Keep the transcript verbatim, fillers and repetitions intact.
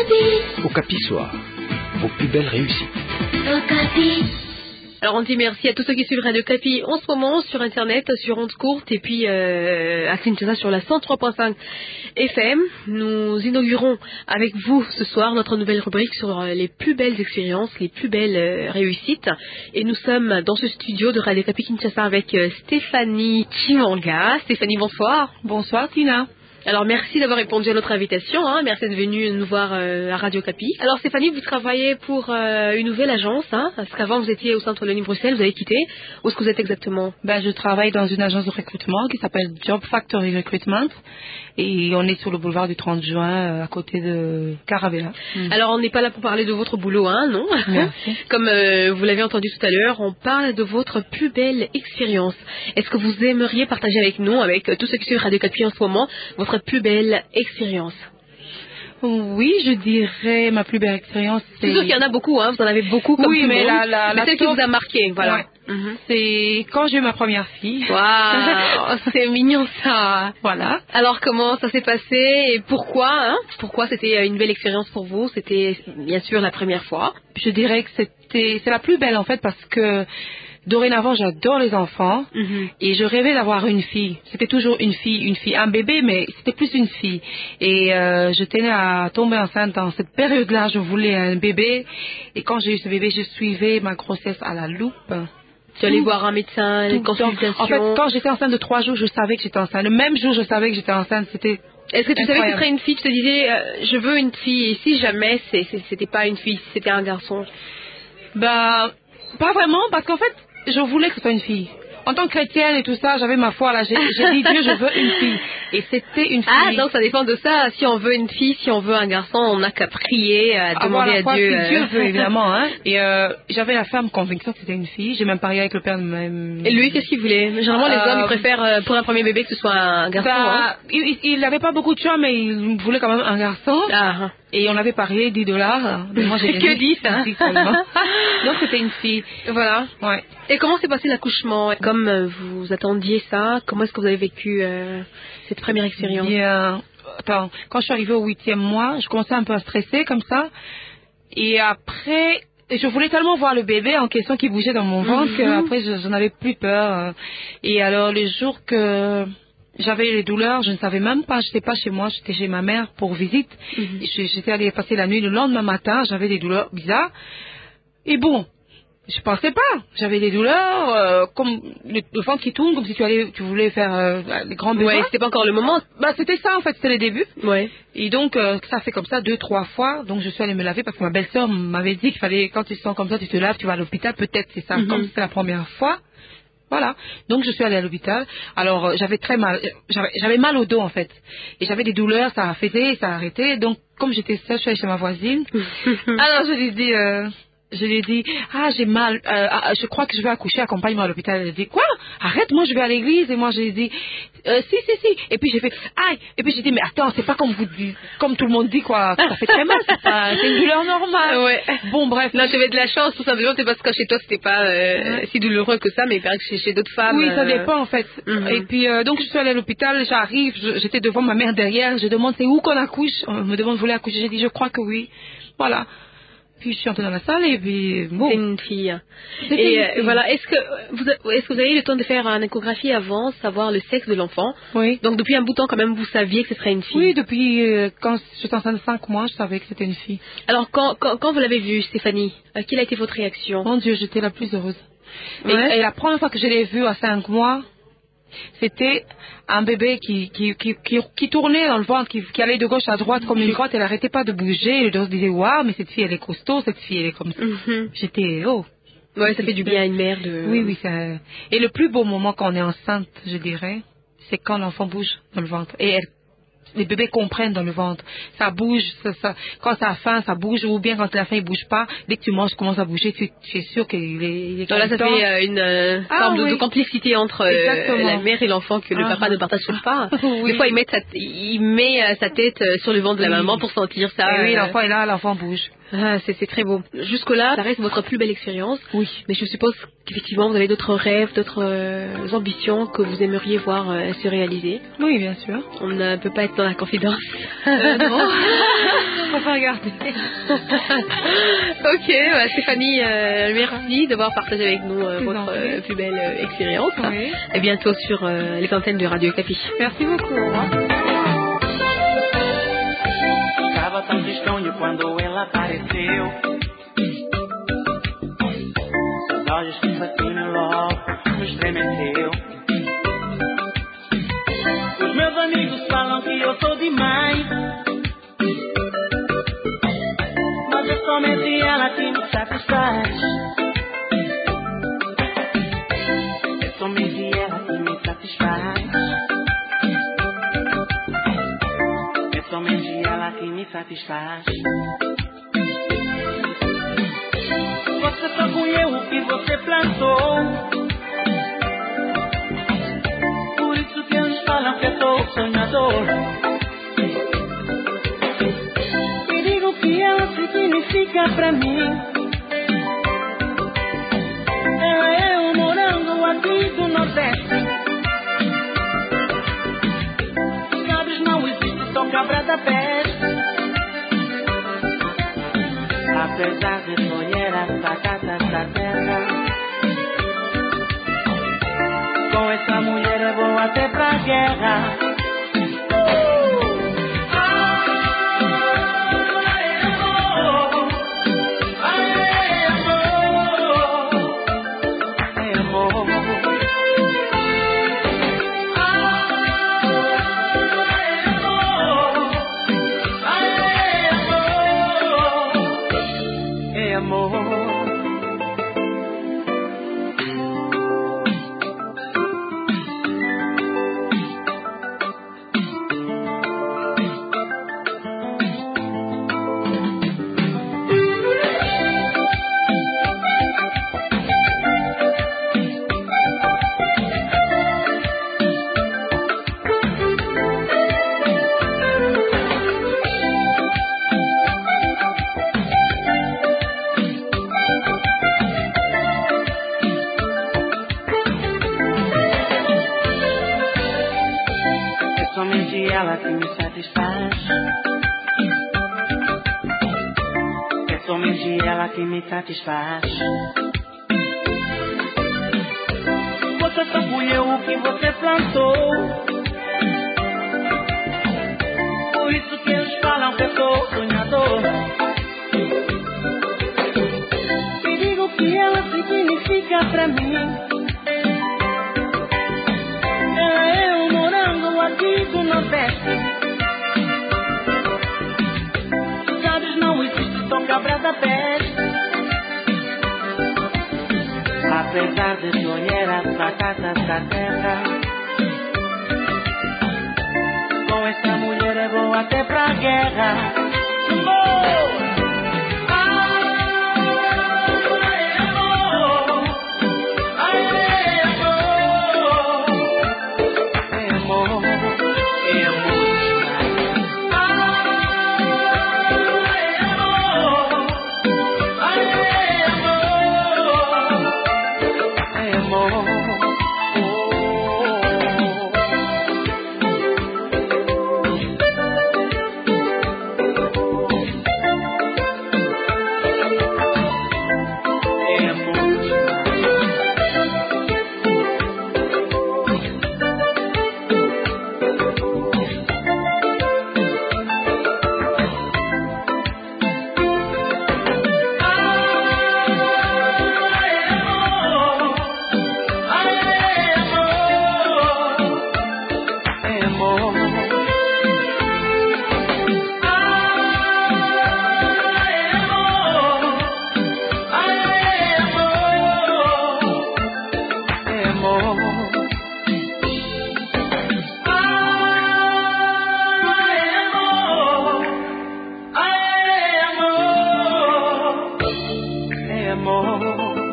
Okapi. Okapi Soir, vos plus belles réussites. Okapi. Alors on dit merci à tous ceux qui suivent Radio Okapi en ce moment sur internet, sur ondes courtes et puis euh, à Kinshasa sur la cent trois point cinq F M. Nous inaugurons avec vous ce soir notre nouvelle rubrique sur les plus belles expériences, les plus belles euh, réussites. Et nous sommes dans ce studio de Radio Okapi Kinshasa avec euh, Stéphanie Kimanga. Stéphanie, bonsoir. Bonsoir Tina. Alors merci d'avoir répondu à notre invitation, hein. Merci d'être venue nous voir euh, à Radio Okapi. Alors Stéphanie, vous travaillez pour euh, une nouvelle agence, hein, parce qu'avant vous étiez au centre Wallonie Bruxelles, vous avez quitté. Où est-ce que vous êtes exactement? Ben, je travaille dans une agence de recrutement qui s'appelle Job Factory Recruitment et on est sur le boulevard du trente juin euh, à côté de Caravella. Mm. Alors on n'est pas là pour parler de votre boulot, hein, non? Merci. Comme euh, vous l'avez entendu tout à l'heure, on parle de votre plus belle expérience. Est-ce que vous aimeriez partager avec nous, avec euh, tous ceux qui suivent Radio Okapi en ce moment, votre plus belle expérience? Oui, je dirais ma plus belle expérience. C'est sûr qu'il y en a beaucoup, hein, vous en avez beaucoup comme oui, tout le mais monde. la, la, mais la celle qui top... vous a marqué, voilà. Ouais. Mm-hmm. C'est quand j'ai eu ma première fille. Waouh, c'est mignon ça. Voilà. Alors comment ça s'est passé et pourquoi, hein? Pourquoi c'était une belle expérience pour vous? C'était bien sûr la première fois. Je dirais que c'était c'est la plus belle en fait parce que dorénavant, j'adore les enfants mm-hmm. et je rêvais d'avoir une fille. C'était toujours une fille, une fille, un bébé, mais c'était plus une fille. Et euh, je tenais à tomber enceinte dans cette période-là. Je voulais un bébé. Et quand j'ai eu ce bébé, je suivais ma grossesse à la loupe. Tu allais voir un médecin, les consultations. En fait, quand j'étais enceinte de trois jours, je savais que j'étais enceinte. Le même jour, je savais que j'étais enceinte. C'était Est-ce que tu incroyable. savais que ce serait une fille? Tu te disais, euh, je veux une fille. Et si jamais c'est, c'est, c'était pas une fille, c'était un garçon? Bah, pas vraiment, parce qu'en fait, je voulais que ce soit une fille. En tant que chrétienne et tout ça, j'avais ma foi là. J'ai, j'ai dit Dieu, je veux une fille. Et c'était une fille. Ah, donc ça dépend de ça. Si on veut une fille, si on veut un garçon, on n'a qu'à prier, à demander à foi, Dieu. Si euh... Dieu veut, évidemment. Hein. Et euh, j'avais la ferme conviction que c'était une fille. J'ai même parié avec le père de ma... Et lui, qu'est-ce qu'il voulait? Généralement, les euh... hommes ils préfèrent euh, pour un premier bébé que ce soit un garçon. Bah, hein. Il n'avait pas beaucoup de choix, mais il voulait quand même un garçon. Ah. Et on avait parié dix dollars. Moi, j'ai que dix, hein. Donc, c'était une fille. Voilà. Ouais. Et comment s'est passé l'accouchement? Comme euh, vous attendiez ça, comment est-ce que vous avez vécu euh, cette première expérience? Bien. Attends, quand je suis arrivée au huitième mois, je commençais un peu à stresser comme ça. Et après, je voulais tellement voir le bébé en question qui bougeait dans mon ventre mm-hmm. qu'après, je, je n'avais plus peur. Et alors, le jour que j'avais les douleurs, je ne savais même pas, je n'étais pas chez moi, j'étais chez ma mère pour visite. Mm-hmm. J'étais allée passer la nuit. Le lendemain matin, j'avais des douleurs bizarres. Et bon, je pensais pas. J'avais des douleurs, euh, comme le, le ventre qui tourne, comme si tu allais, tu voulais faire euh, les grands besoins. Ouais, c'était pas encore le moment. Bah, c'était ça en fait, c'était le début. Ouais. Et donc euh, ça fait comme ça deux, trois fois. Donc je suis allée me laver parce que ma belle-sœur m'avait dit qu'il fallait, quand tu te sens comme ça, tu te laves, tu vas à l'hôpital. Peut-être c'est ça. Mm-hmm. Comme c'était la première fois. Voilà. Donc je suis allée à l'hôpital. Alors euh, j'avais très mal, j'avais, j'avais mal au dos en fait, et j'avais des douleurs, ça a fait, ça a arrêté. Donc comme j'étais seule, je suis allée chez ma voisine. Alors je lui dis. Euh, Je lui ai dit, ah, j'ai mal, euh, ah, je crois que je vais accoucher, accompagne-moi à l'hôpital. Elle a dit, quoi? Arrête, moi je vais à l'église. Et moi j'ai dit, euh, si, si, si. Et puis j'ai fait, aïe. Et puis j'ai dit, mais attends, c'est pas comme vous dites, comme tout le monde dit, quoi. Ça fait très mal, c'est pas, c'est une douleur normale. Ouais. Bon, bref. Là, tu avais de la chance, tout simplement, c'est parce que chez toi, c'était pas euh, ouais. si douloureux que ça, mais il paraît que chez, chez d'autres femmes. Oui, ça euh... dépend, en fait. Mm-hmm. Et puis, euh, donc je suis allée à l'hôpital, j'arrive, je, j'étais devant ma mère derrière, je demande, c'est où qu'on accouche? On me demande, vous voulez accoucher? J'ai dit, je crois que oui. Voilà. Puis je suis entrée dans la salle et puis bon. C'est une fille. C'est et une euh, fille. voilà, est-ce que vous est-ce que vous avez eu le temps de faire une échographie avant, savoir le sexe de l'enfant? Oui. Donc depuis un bout de temps quand même, vous saviez que ce serait une fille. Oui, depuis euh, quand j'étais enceinte de cinq mois, je savais que c'était une fille. Alors quand quand, quand vous l'avez vue, Stéphanie, euh, quelle a été votre réaction? Mon Dieu, j'étais la plus heureuse. Ouais. Et, et la première fois que je l'ai vue à cinq mois, c'était un bébé qui, qui, qui, qui, qui tournait dans le ventre, qui, qui allait de gauche à droite comme une grotte. Elle n'arrêtait pas de bouger. Le dos disait, waouh, mais cette fille, elle est costaud, cette fille, elle est comme ça. Mm-hmm. J'étais, oh. Ouais, ça fait du bien à une mère de... Oui, oui. Ça... Et le plus beau moment quand on est enceinte, je dirais, c'est quand l'enfant bouge dans le ventre. Et elle les bébés comprennent dans le ventre. Ça bouge, ça, ça, quand ça a faim, ça bouge, ou bien quand la faim, il bouge pas. Dès que tu manges, commence à bouger, tu, tu es sûr qu'il est, il est donc là, ça fait euh, une euh, ah, forme oui. de, de complicité entre euh, la mère et l'enfant que le ah, papa ne partage pas. Oui. Des fois, il met sa, il met euh, sa tête euh, sur le ventre de la oui. maman pour sentir ça. Et oui, euh... l'enfant est là, l'enfant bouge. Ah, c'est, c'est très beau. Jusque-là, ça reste votre plus belle expérience. Oui. Mais je suppose qu'effectivement, vous avez d'autres rêves, d'autres euh, ambitions que vous aimeriez voir euh, se réaliser. Oui, bien sûr. On ne peut pas être dans la confidence. Euh, non. préfère regarder. Ok, bah, Stéphanie, euh, merci d'avoir partagé avec nous euh, votre euh, plus belle euh, expérience. Oui. Et bientôt sur euh, les antennes de Radio Capi. Merci beaucoup. Au revoir. Estava tão tristonho quando ela apareceu. Seus olhos de fascínio logo me estremeceu. Os meus amigos falam que eu sou demais, mas é somente ela que me satisfaz. É somente ela que me satisfaz. É somente ela que me satisfaz. Você só colheu o que você plantou, por isso que eles falam que eu sou sonhador. E digo que ela significa pra mim. Ela é um morango aqui do Nordeste. Sabes, não existe só cabra da peste. Apesar de sonhar as batatas da terra, com essa mulher eu vou até pra guerra. Somente ela que me satisfaz. É somente ela que me satisfaz. Você só colheu o que você plantou, por isso que eles falam que eu sou sonhador. E digo que ela significa pra mim. Aqui do Nordeste, sabes, não existe só cabra da peste. Apesar de sonhar as batatas da terra, com essa mulher eu vou até pra guerra. Oh! Amor.